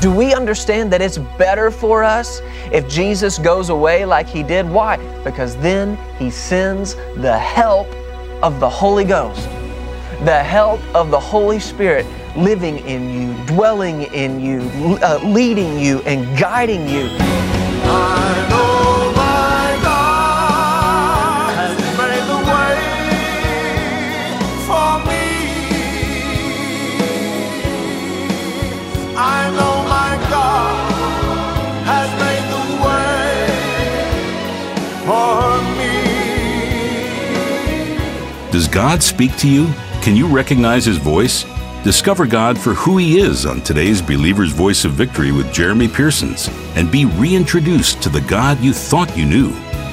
Do we understand that it's better for us if Jesus goes away like He did? Why? Because then He sends the help of the Holy Ghost, the help of the Holy Spirit living in you, dwelling in you, leading you and guiding you. I know my God has made the way for me. I know my God has made the way for me. Does God speak to you? Can you recognize His voice? Discover God for who He is on today's Believer's Voice of Victory with Jeremy Pearsons, and be reintroduced to the God you thought you knew.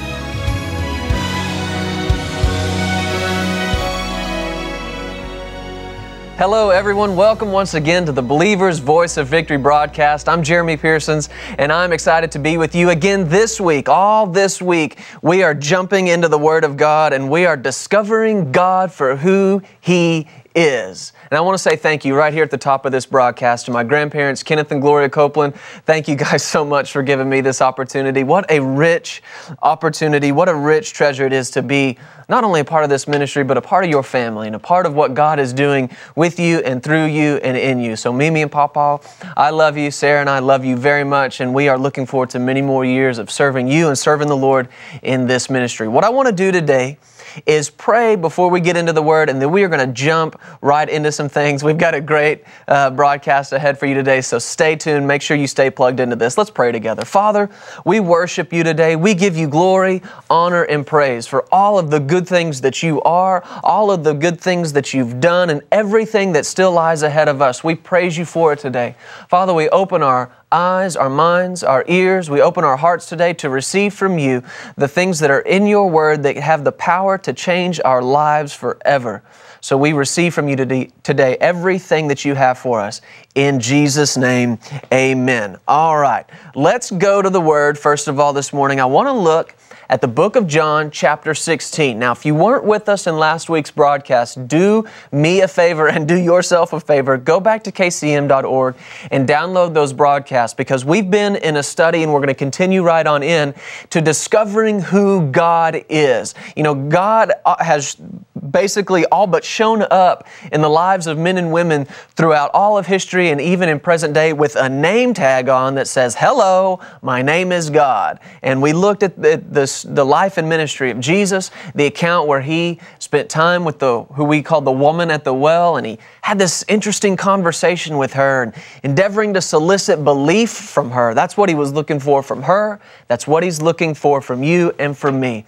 Hello everyone, welcome once again to the Believer's Voice of Victory broadcast. I'm Jeremy Pearsons, and I'm excited to be with you again this week. All this week, we are jumping into the Word of God, and we are discovering God for who He is. And I want to say thank you right here at the top of this broadcast to my grandparents, Kenneth and Gloria Copeland. Thank you guys so much for giving me this opportunity. What a rich opportunity, what a rich treasure it is to be not only a part of this ministry, but a part of your family and a part of what God is doing with you and through you and in you. So Mimi and Papa, I love you. Sarah and I love you very much, and we are looking forward to many more years of serving you and serving the Lord in this ministry. What I want to do today is pray before we get into the Word, and then we are going to jump right into some things. We've got a great broadcast ahead for you today, so stay tuned. Make sure you stay plugged into this. Let's pray together. Father, we worship You today. We give You glory, honor, and praise for all of the good things that You are, all of the good things that You've done, and everything that still lies ahead of us. We praise You for it today. Father, we open our eyes, our minds, our ears. We open our hearts today to receive from You the things that are in Your Word that have the power to change our lives forever. So we receive from You today everything that You have for us. In Jesus' name, amen. All right, let's go to the Word first of all this morning. I want to look at the book of John, chapter 16. Now, if you weren't with us in last week's broadcast, do me a favor and do yourself a favor. Go back to kcm.org and download those broadcasts, because we've been in a study, and we're going to continue right on in to discovering who God is. You know, God has basically all but shown up in the lives of men and women throughout all of history and even in present day with a name tag on that says, "Hello, my name is God." And we looked at the life and ministry of Jesus, the account where He spent time with who we call the woman at the well, and He had this interesting conversation with her and endeavoring to solicit belief from her. That's what He was looking for from her. That's what He's looking for from you and from me.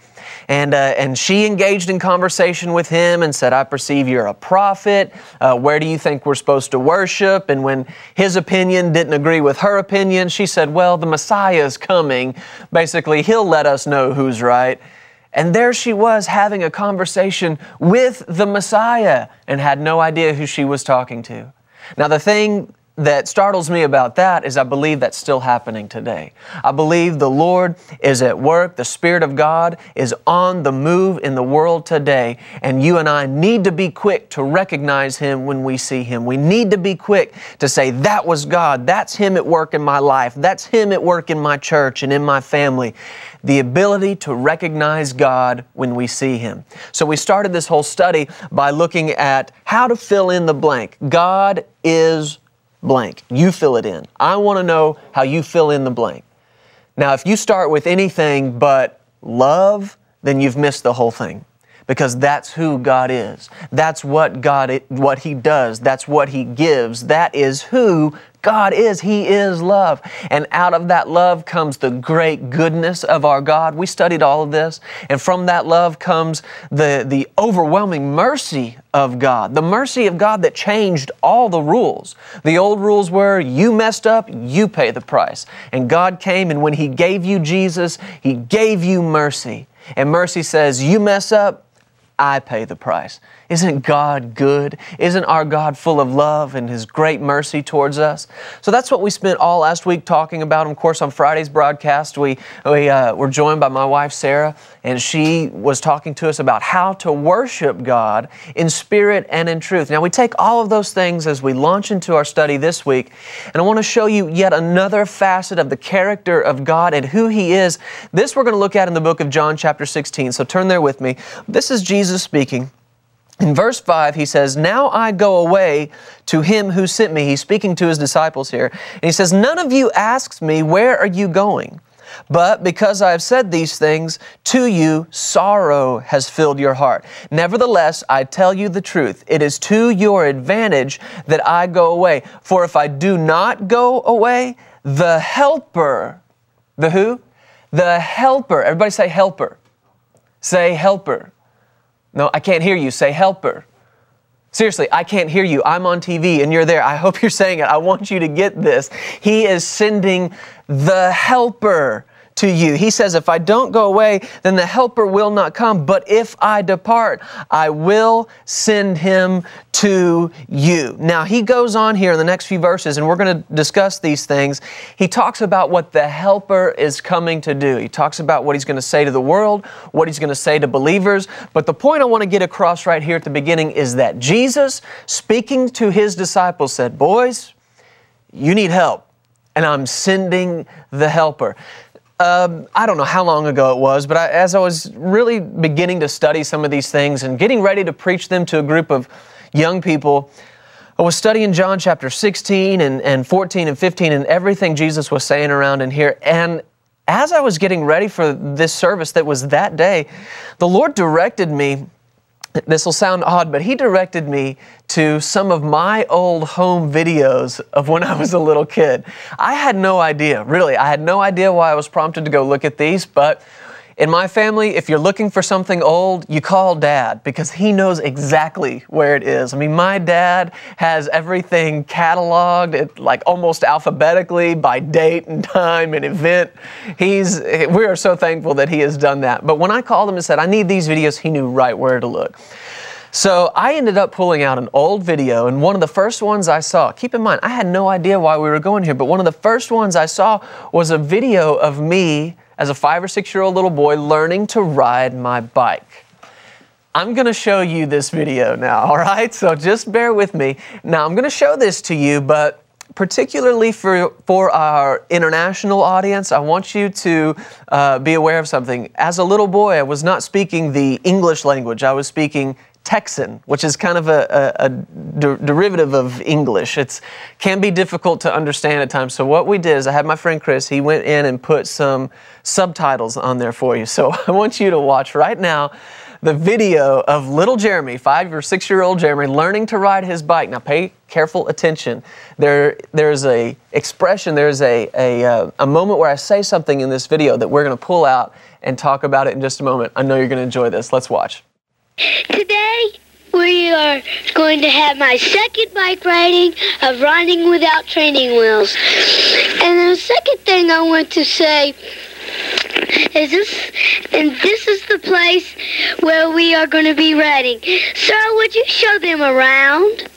And she engaged in conversation with Him and said, "I perceive you're a prophet. Where do you think we're supposed to worship?" And when his opinion didn't agree with her opinion, she said, "Well, the Messiah is coming. Basically, He'll let us know who's right." And there she was having a conversation with the Messiah and had no idea who she was talking to. Now, the thing that startles me about that is I believe that's still happening today. I believe the Lord is at work. The Spirit of God is on the move in the world today, and you and I need to be quick to recognize Him when we see Him. We need to be quick to say, "That was God. That's Him at work in my life. That's Him at work in my church and in my family." The ability to recognize God when we see Him. So we started this whole study by looking at how to fill in the blank. God is blank. You fill it in. I want to know how you fill in the blank. Now, if you start with anything but love, then you've missed the whole thing, because that's who God is. That's what He does. That's what He gives. That is who God is. He is love. And out of that love comes the great goodness of our God. We studied all of this. And from that love comes the overwhelming mercy of God. The mercy of God that changed all the rules. The old rules were, you messed up, you pay the price. And God came, and when He gave you Jesus, He gave you mercy. And mercy says, you mess up, I pay the price. Isn't God good? Isn't our God full of love and His great mercy towards us? So that's what we spent all last week talking about. Of course, on Friday's broadcast, we were joined by my wife, Sarah, and she was talking to us about how to worship God in spirit and in truth. Now, we take all of those things as we launch into our study this week, and I want to show you yet another facet of the character of God and who He is. This we're going to look at in the book of John chapter 16, so turn there with me. This is Jesus speaking. In verse 5, He says, "Now I go away to Him who sent me." He's speaking to His disciples here. And He says, "None of you asks me, 'Where are you going?' But because I have said these things to you, sorrow has filled your heart. Nevertheless, I tell you the truth. It is to your advantage that I go away. For if I do not go away, the Helper," the who? The Helper. Everybody say Helper. Say Helper. No, I can't hear you. Say Helper. Seriously, I can't hear you. I'm on TV and you're there. I hope you're saying it. I want you to get this. He is sending the Helper to you. He says, if I don't go away, then the Helper will not come. But if I depart, I will send Him to you. Now, He goes on here in the next few verses, and we're going to discuss these things. He talks about what the Helper is coming to do. He talks about what He's going to say to the world, what He's going to say to believers. But the point I want to get across right here at the beginning is that Jesus, speaking to His disciples, said, "Boys, you need help, and I'm sending the Helper." I don't know how long ago it was, but as I was really beginning to study some of these things and getting ready to preach them to a group of young people, I was studying John chapter 16 and 14 and 15 and everything Jesus was saying around in here. And as I was getting ready for this service that was that day, the Lord directed me. This will sound odd, but He directed me to some of my old home videos of when I was a little kid. I had no idea, really. I had no idea why I was prompted to go look at these, but in my family, if you're looking for something old, you call Dad because he knows exactly where it is. I mean, my dad has everything cataloged, like almost alphabetically by date and time and event. We are so thankful that he has done that. But when I called him and said, I need these videos, he knew right where to look. So I ended up pulling out an old video, and one of the first ones I saw, keep in mind, I had no idea why we were going here, but one of the first ones I saw was a video of me as a 5 or 6-year-old little boy learning to ride my bike. I'm going to show you this video now, all right? So just bear with me. Now, I'm going to show this to you, but particularly for our international audience, I want you to be aware of something. As a little boy, I was not speaking the English language. I was speaking Texan, which is kind of a derivative of English. It can be difficult to understand at times. So what we did is I had my friend Chris, he went in and put some subtitles on there for you. So I want you to watch right now the video of little Jeremy, 5 or 6-year-old Jeremy, learning to ride his bike. Now pay careful attention. There's a expression, there's a moment where I say something in this video that we're going to pull out and talk about it in just a moment. I know you're going to enjoy this. Let's watch. Today, we are going to have my second bike riding of riding without training wheels. And the second thing I want to say is this is the place where we are going to be riding. Sir, would you show them around?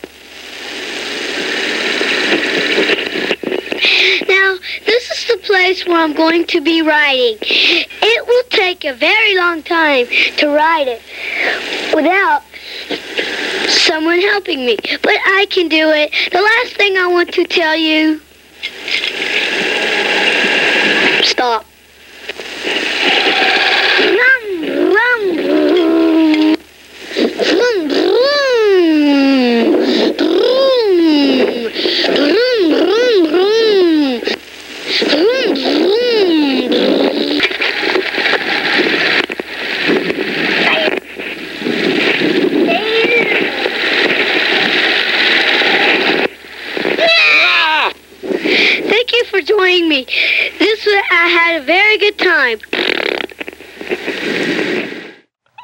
Now, this is the place where I'm going to be riding. It will take a very long time to ride it without someone helping me, but I can do it. The last thing I want to tell you, stop. Thank you for joining me. I had a very good time.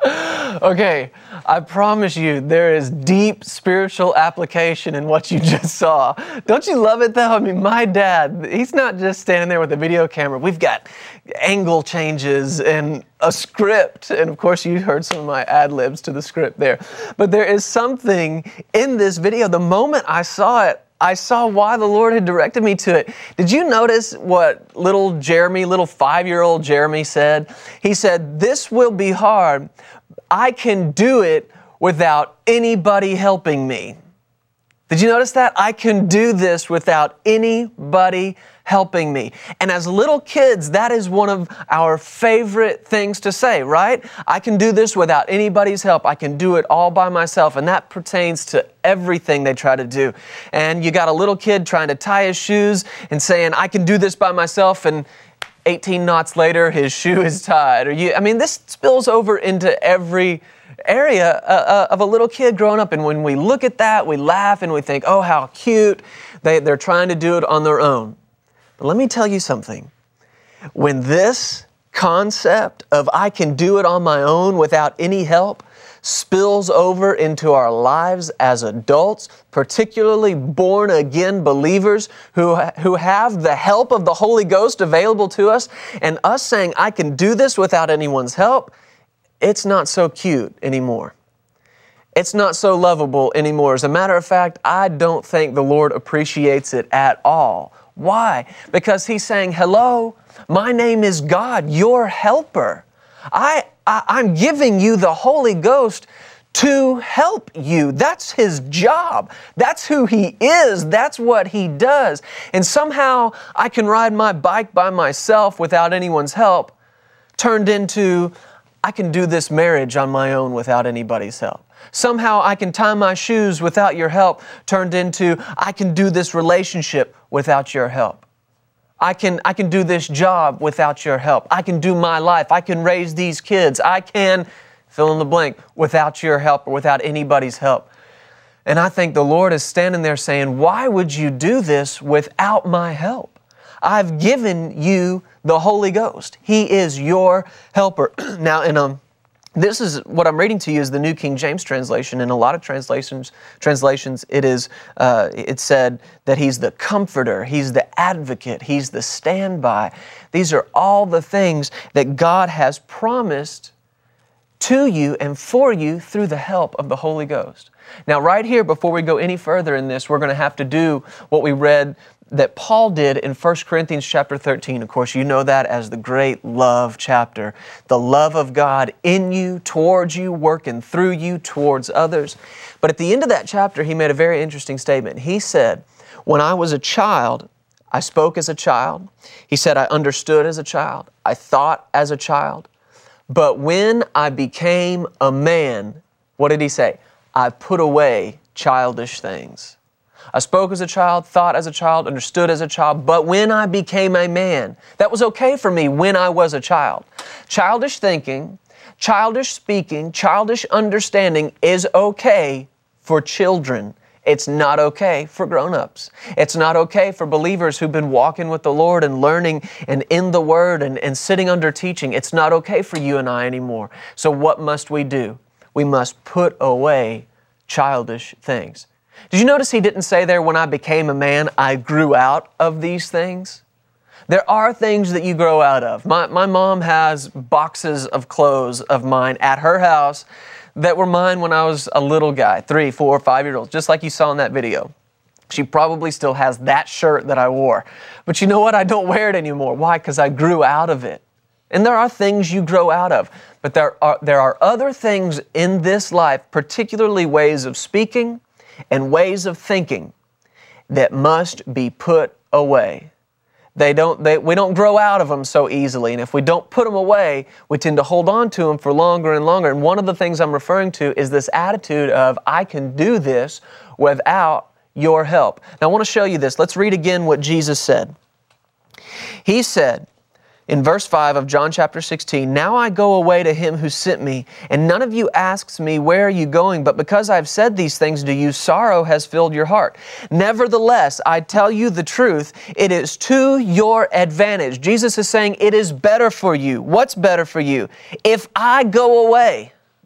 Okay, I promise you there is deep spiritual application in what you just saw. Don't you love it though? I mean, my dad, he's not just standing there with a video camera. We've got angle changes and a script. And of course, you heard some of my ad-libs to the script there. But there is something in this video. The moment I saw it, I saw why the Lord had directed me to it. Did you notice what little Jeremy, little 5-year-old Jeremy said? He said, "This will be hard. I can do it without anybody helping me." Did you notice that? I can do this without anybody helping me. And as little kids, that is one of our favorite things to say, right? I can do this without anybody's help. I can do it all by myself. And that pertains to everything they try to do. And you got a little kid trying to tie his shoes and saying, "I can do this by myself," and 18 knots later, his shoe is tied. This spills over into every area of a little kid growing up. And when we look at that, we laugh and we think, oh, how cute. They're trying to do it on their own. But let me tell you something. When this concept of I can do it on my own without any help spills over into our lives as adults, particularly born-again believers who have the help of the Holy Ghost available to us, and us saying, I can do this without anyone's help, it's not so cute anymore. It's not so lovable anymore. As a matter of fact, I don't think the Lord appreciates it at all. Why? Because He's saying, hello, my name is God, your helper. I'm giving you the Holy Ghost to help you. That's His job. That's who He is. That's what He does. And somehow I can ride my bike by myself without anyone's help, turned into I can do this marriage on my own without anybody's help. Somehow I can tie my shoes without your help, turned into I can do this relationship without your help. I can do this job without your help. I can do my life. I can raise these kids. I can fill in the blank without your help or without anybody's help. And I think the Lord is standing there saying, why would you do this without my help? I've given you the Holy Ghost. He is your helper. Now, this is what I'm reading to you is the New King James translation. In a lot of translations, it said that He's the comforter, He's the advocate, He's the standby. These are all the things that God has promised to you and for you through the help of the Holy Ghost. Now, right here, before we go any further in this, we're going to have to do what we read that Paul did in 1 Corinthians chapter 13. Of course, you know that as the great love chapter. The love of God in you, towards you, working through you, towards others. But at the end of that chapter, he made a very interesting statement. He said, when I was a child, I spoke as a child. He said, I understood as a child. I thought as a child. But when I became a man, what did he say? I put away childish things. I spoke as a child, thought as a child, understood as a child, but when I became a man, that was okay for me when I was a child. Childish thinking, childish speaking, childish understanding is okay for children. It's not okay for grown-ups. It's not okay for believers who've been walking with the Lord and learning and in the Word and sitting under teaching. It's not okay for you and I anymore. So what must we do? We must put away childish things. Did you notice he didn't say there, when I became a man, I grew out of these things? There are things that you grow out of. My mom has boxes of clothes of mine at her house that were mine when I was a little guy, 3, 4, 5-year-olds, just like you saw in that video. She probably still has that shirt that I wore. But you know what? I don't wear it anymore. Why? Because I grew out of it. And there are things you grow out of. But there are other things in this life, particularly ways of speaking and ways of thinking, that must be put away. We don't grow out of them so easily. And if we don't put them away, we tend to hold on to them for longer and longer. And one of the things I'm referring to is this attitude of, I can do this without your help. Now I want to show you this. Let's read again what Jesus said. He said, in verse 5 of John chapter 16, now I go away to Him who sent me, and none of you asks me, where are you going? But because I've said these things to you, sorrow has filled your heart. Nevertheless, I tell you the truth, it is to your advantage. Jesus is saying it is better for you. What's better for you? If I go away.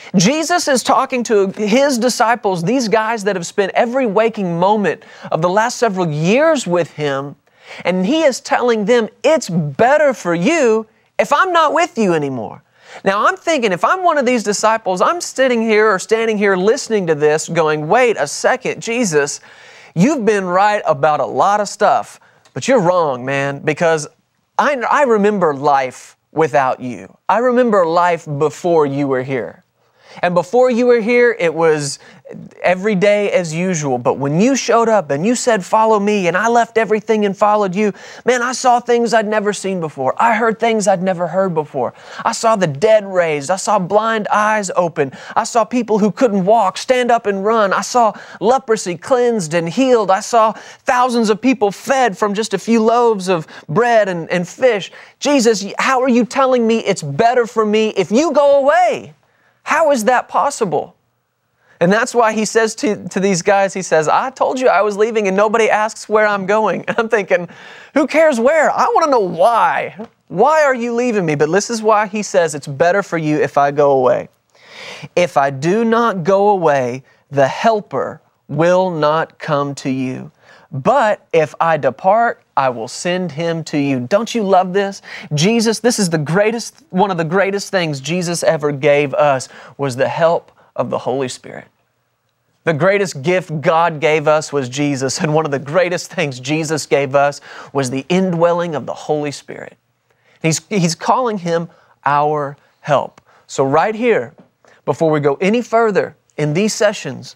Jesus is talking to His disciples, these guys that have spent every waking moment of the last several years with Him, and He is telling them, it's better for you if I'm not with you anymore. Now I'm thinking, if I'm one of these disciples, I'm sitting here or standing here listening to this going, wait a second, Jesus, you've been right about a lot of stuff, but you're wrong, man, because I remember life without you. I remember life before you were here. And before you were here, it was every day as usual. But when you showed up and you said, follow me, and I left everything and followed you, man, I saw things I'd never seen before. I heard things I'd never heard before. I saw the dead raised. I saw blind eyes open. I saw people who couldn't walk stand up and run. I saw leprosy cleansed and healed. I saw thousands of people fed from just a few loaves of bread and fish. Jesus, how are you telling me it's better for me if you go away? How is that possible? And that's why He says to these guys, He says, I told you I was leaving and nobody asks where I'm going. And I'm thinking, who cares where? I want to know why. Why are you leaving me? But this is why He says it's better for you if I go away. If I do not go away, the Helper will not come to you. But if I depart, I will send Him to you. Don't you love this? Jesus, this is one of the greatest things Jesus ever gave us was the help of the Holy Spirit. The greatest gift God gave us was Jesus, and one of the greatest things Jesus gave us was the indwelling of the Holy Spirit. He's calling Him our help. So right here, before we go any further in these sessions,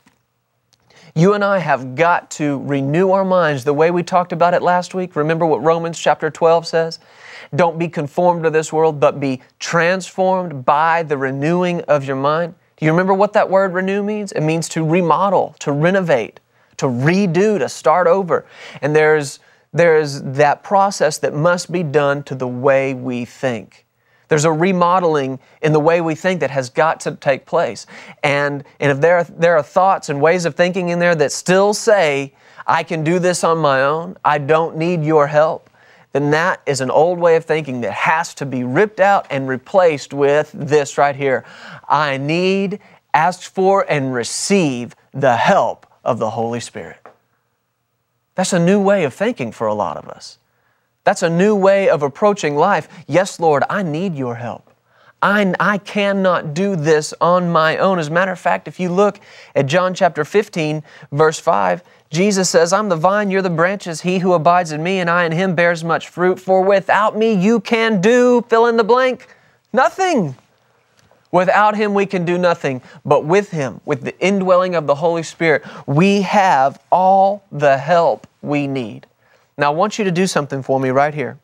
you and I have got to renew our minds the way we talked about it last week. Remember what Romans chapter 12 says? Don't be conformed to this world, but be transformed by the renewing of your mind. Do you remember what that word renew means? It means to remodel, to renovate, to redo, to start over. And there's that process that must be done to the way we think. There's a remodeling in the way we think that has got to take place. And if there are thoughts and ways of thinking in there that still say, I can do this on my own, I don't need your help, then that is an old way of thinking that has to be ripped out and replaced with this right here. I need, ask for, and receive the help of the Holy Spirit. That's a new way of thinking for a lot of us. That's a new way of approaching life. Yes, Lord, I need your help. I cannot do this on my own. As a matter of fact, if you look at John chapter 15, verse 5, Jesus says, I'm the vine, you're the branches. He who abides in me and I in him bears much fruit. For without me you can do, fill in the blank, nothing. Without Him we can do nothing. But with Him, with the indwelling of the Holy Spirit, we have all the help we need. Now, I want you to do something for me right here.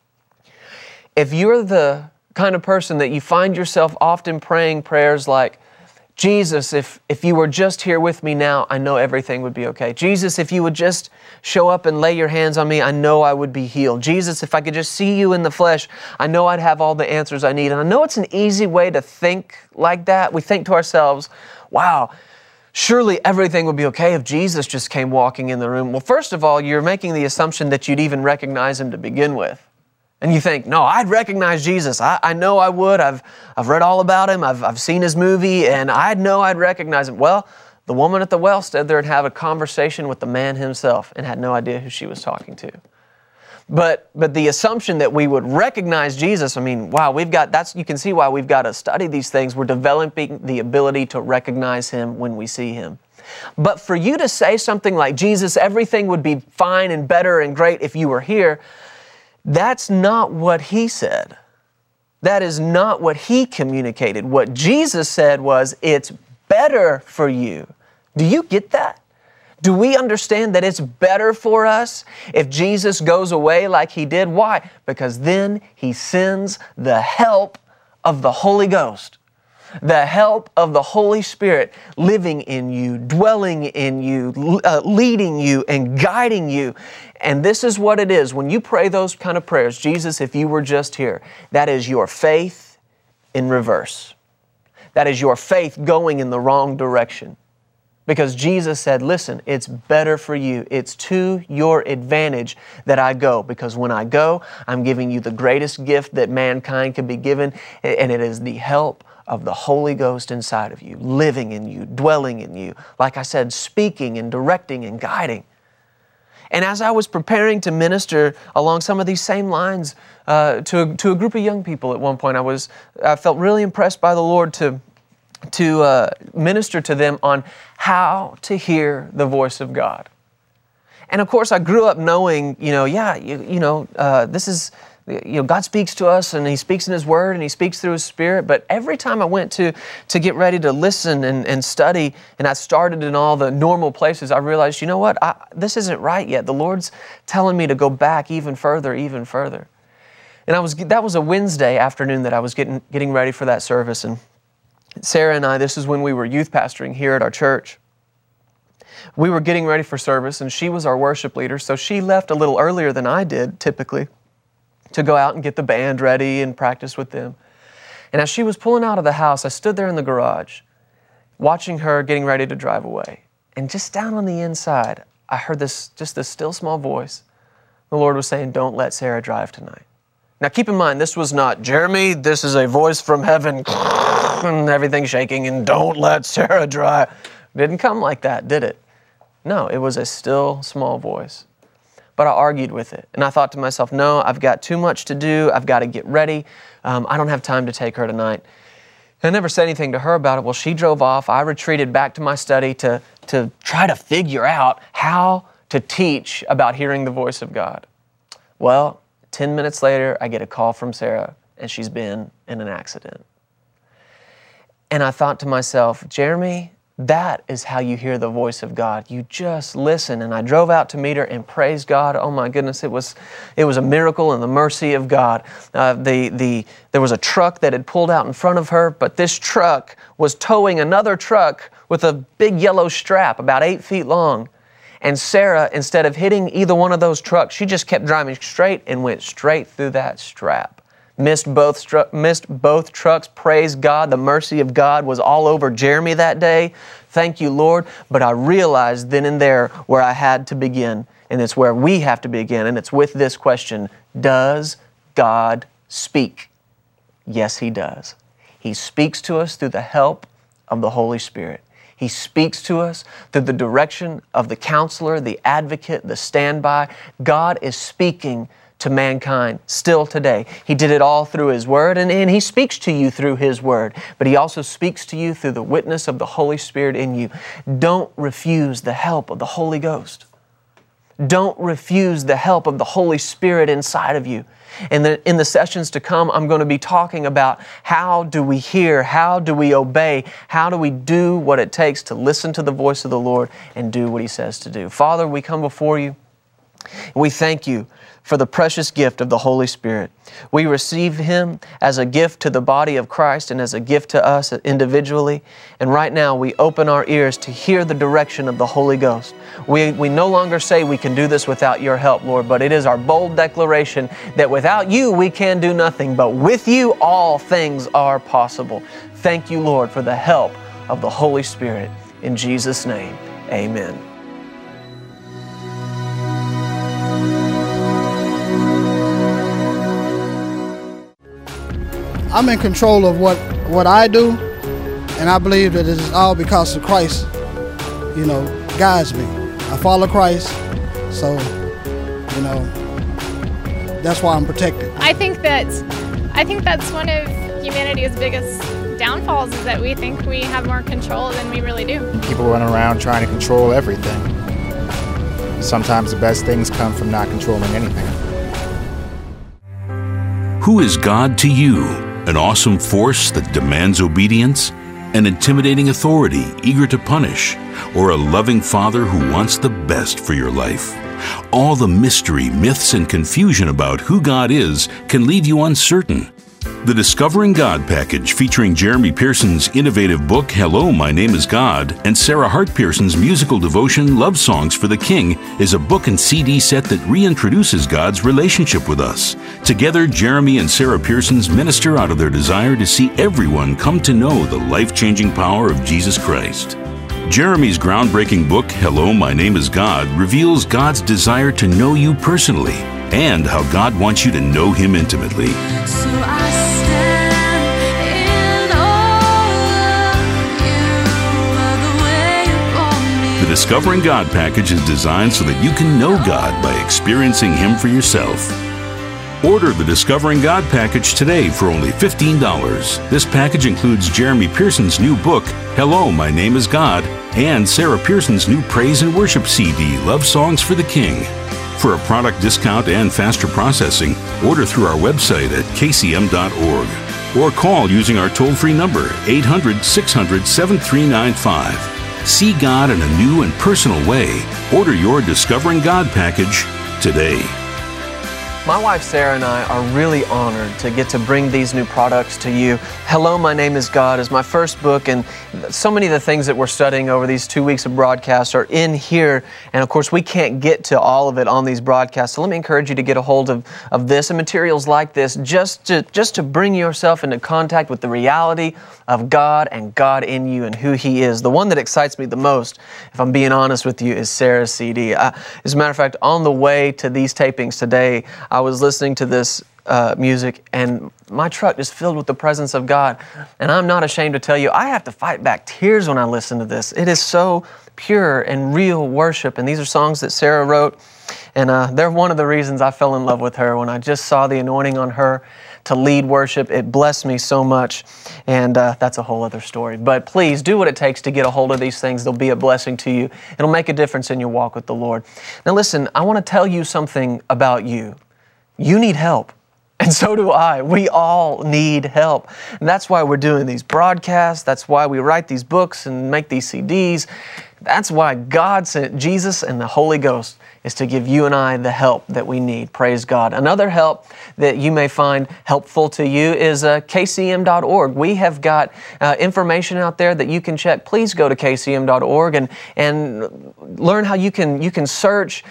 If you're the kind of person that you find yourself often praying prayers like, Jesus, if you were just here with me now, I know everything would be okay. Jesus, if you would just show up and lay your hands on me, I know I would be healed. Jesus, if I could just see you in the flesh, I know I'd have all the answers I need. And I know it's an easy way to think like that. We think to ourselves, wow, surely everything would be okay if Jesus just came walking in the room. Well, first of all, you're making the assumption that you'd even recognize Him to begin with. And you think, no, I'd recognize Jesus. I know I would. I've read all about Him. I've seen His movie, and I know I'd recognize Him. Well, the woman at the well stood there and had a conversation with the man himself and had no idea who she was talking to. But the assumption that we would recognize Jesus, I mean, wow, you can see why we've got to study these things. We're developing the ability to recognize Him when we see Him. But for you to say something like, Jesus, everything would be fine and better and great if you were here, that's not what He said. That is not what He communicated. What Jesus said was, it's better for you. Do you get that? Do we understand that it's better for us if Jesus goes away like He did? Why? Because then He sends the help of the Holy Ghost. The help of the Holy Spirit living in you, dwelling in you, leading you and guiding you. And this is what it is. When you pray those kind of prayers, Jesus, if you were just here, that is your faith in reverse. That is your faith going in the wrong direction. Because Jesus said, listen, it's better for you. It's to your advantage that I go. Because when I go, I'm giving you the greatest gift that mankind can be given, and it is the help of the Holy Ghost inside of you, living in you, dwelling in you. Like I said, speaking and directing and guiding. And as I was preparing to minister along some of these same lines to a group of young people at one point, I felt really impressed by the Lord to minister to them on how to hear the voice of God. And of course, I grew up knowing, this is, God speaks to us and He speaks in His Word and He speaks through His Spirit. But every time I went to get ready to listen and study, and I started in all the normal places, I realized, you know what, this isn't right yet. The Lord's telling me to go back even further. And that was a Wednesday afternoon that I was getting ready for that service. And Sarah and I, this is when we were youth pastoring here at our church. We were getting ready for service, and she was our worship leader, so she left a little earlier than I did, typically, to go out and get the band ready and practice with them. And as she was pulling out of the house, I stood there in the garage, watching her getting ready to drive away. And just down on the inside, I heard this still small voice. The Lord was saying, don't let Sarah drive tonight. Now keep in mind, this was not, Jeremy, this is a voice from heaven, and everything shaking, and don't let Sarah drive. It didn't come like that, did it? No, it was a still small voice. But I argued with it. And I thought to myself, no, I've got too much to do. I've got to get ready. I don't have time to take her tonight. And I never said anything to her about it. Well, she drove off. I retreated back to my study to try to figure out how to teach about hearing the voice of God. Well, 10 minutes later, I get a call from Sarah, and she's been in an accident. And I thought to myself, Jeremy, that is how you hear the voice of God. You just listen. And I drove out to meet her and praise God. Oh my goodness, it was a miracle and the mercy of God. There was a truck that had pulled out in front of her, but this truck was towing another truck with a big yellow strap about 8 feet long. And Sarah, instead of hitting either one of those trucks, she just kept driving straight and went straight through that strap. Missed both trucks. Praise God. The mercy of God was all over Jeremy that day. Thank you, Lord. But I realized then and there where I had to begin. And it's where we have to begin. And it's with this question. Does God speak? Yes, He does. He speaks to us through the help of the Holy Spirit. He speaks to us through the direction of the counselor, the advocate, the standby. God is speaking to mankind still today. He did it all through His Word, and He speaks to you through His Word, but He also speaks to you through the witness of the Holy Spirit in you. Don't refuse the help of the Holy Ghost. Don't refuse the help of the Holy Spirit inside of you. And in the sessions to come, I'm going to be talking about how do we hear, how do we obey, how do we do what it takes to listen to the voice of the Lord and do what He says to do. Father, we come before You. We thank You for the precious gift of the Holy Spirit. We receive Him as a gift to the body of Christ and as a gift to us individually. And right now we open our ears to hear the direction of the Holy Ghost. We no longer say we can do this without Your help, Lord, but it is our bold declaration that without You we can do nothing, but with You all things are possible. Thank You, Lord, for the help of the Holy Spirit. In Jesus' name, amen. I'm in control of what I do, and I believe that it is all because of Christ, guides me. I follow Christ, so, that's why I'm protected. I think that's one of humanity's biggest downfalls is that we think we have more control than we really do. People run around trying to control everything. Sometimes the best things come from not controlling anything. Who is God to you? An awesome force that demands obedience? An intimidating authority eager to punish? Or a loving Father who wants the best for your life? All the mystery, myths, and confusion about who God is can leave you uncertain. The Discovering God package, featuring Jeremy Pearson's innovative book, Hello, My Name is God, and Sarah Hart Pearson's musical devotion, Love Songs for the King, is a book and CD set that reintroduces God's relationship with us. Together, Jeremy and Sarah Pearson's minister out of their desire to see everyone come to know the life-changing power of Jesus Christ. Jeremy's groundbreaking book, Hello, My Name is God, reveals God's desire to know you personally and how God wants you to know Him intimately. So I stand in awe Discovering God package is designed so that you can know God by experiencing Him for yourself. Order the Discovering God package today for only $15. This package includes Jeremy Pearson's new book, Hello, My Name is God, and Sarah Pearson's new praise and worship CD, Love Songs for the King. For a product discount and faster processing, order through our website at kcm.org or call using our toll-free number 800-600-7395. See God in a new and personal way. Order your Discovering God package today. My wife Sarah and I are really honored to get to bring these new products to you. Hello, My Name is God is my first book, and so many of the things that we're studying over these 2 weeks of broadcasts are in here. And of course, we can't get to all of it on these broadcasts. So let me encourage you to get a hold of this and materials like this just to bring yourself into contact with the reality of God and God in you and who He is. The one that excites me the most, if I'm being honest with you, is Sarah's CD. As a matter of fact, on the way to these tapings today, I was listening to this music, and my truck is filled with the presence of God. And I'm not ashamed to tell you, I have to fight back tears when I listen to this. It is so pure and real worship. And these are songs that Sarah wrote. And they're one of the reasons I fell in love with her. When I just saw the anointing on her to lead worship, it blessed me so much. And that's a whole other story. But please do what it takes to get a hold of these things. They'll be a blessing to you. It'll make a difference in your walk with the Lord. Now listen, I want to tell you something about you. You need help. And so do I. We all need help. And that's why we're doing these broadcasts. That's why we write these books and make these CDs. That's why God sent Jesus and the Holy Ghost, is to give you and I the help that we need. Praise God. Another help that you may find helpful to you is kcm.org. We have got information out there that you can check. Please go to kcm.org and learn how you can search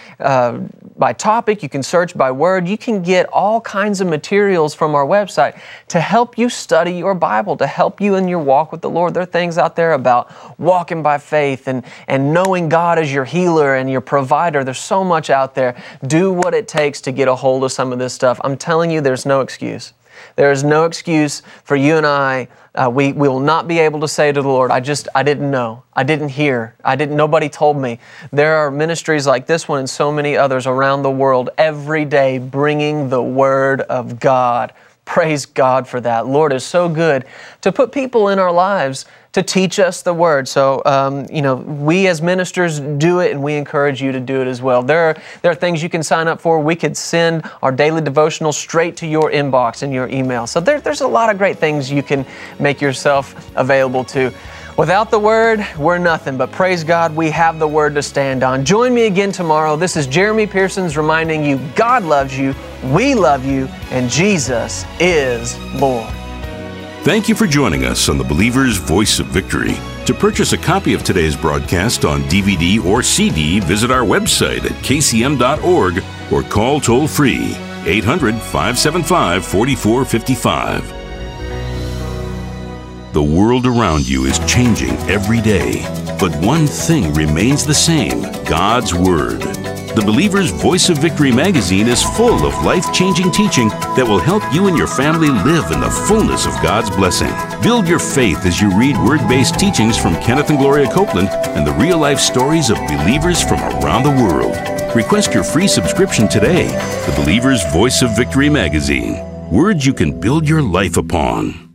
by topic, you can search by word. You can get all kinds of materials from our website to help you study your Bible, to help you in your walk with the Lord. There are things out there about walking by faith and knowing God as your healer and your provider. There's so much out there. Do what it takes to get a hold of some of this stuff. I'm telling you, there's no excuse. There is no excuse for you and I. We will not be able to say to the Lord, I didn't know. I didn't hear. Nobody told me. There are ministries like this one and so many others around the world every day bringing the Word of God. Praise God for that. Lord is so good to put people in our lives to teach us the Word. So, we as ministers do it, and we encourage you to do it as well. There are things you can sign up for. We could send our daily devotional straight to your inbox and your email. So there's a lot of great things you can make yourself available to. Without the Word, we're nothing, but praise God, we have the Word to stand on. Join me again tomorrow. This is Jeremy Pearsons reminding you God loves you, we love you, and Jesus is Lord. Thank you for joining us on the Believer's Voice of Victory. To purchase a copy of today's broadcast on DVD or CD, visit our website at kcm.org or call toll-free 800-575-4455. The world around you is changing every day, but one thing remains the same: God's Word. The Believer's Voice of Victory magazine is full of life-changing teaching that will help you and your family live in the fullness of God's blessing. Build your faith as you read word-based teachings from Kenneth and Gloria Copeland and the real-life stories of believers from around the world. Request your free subscription today. The Believer's Voice of Victory magazine. Words you can build your life upon.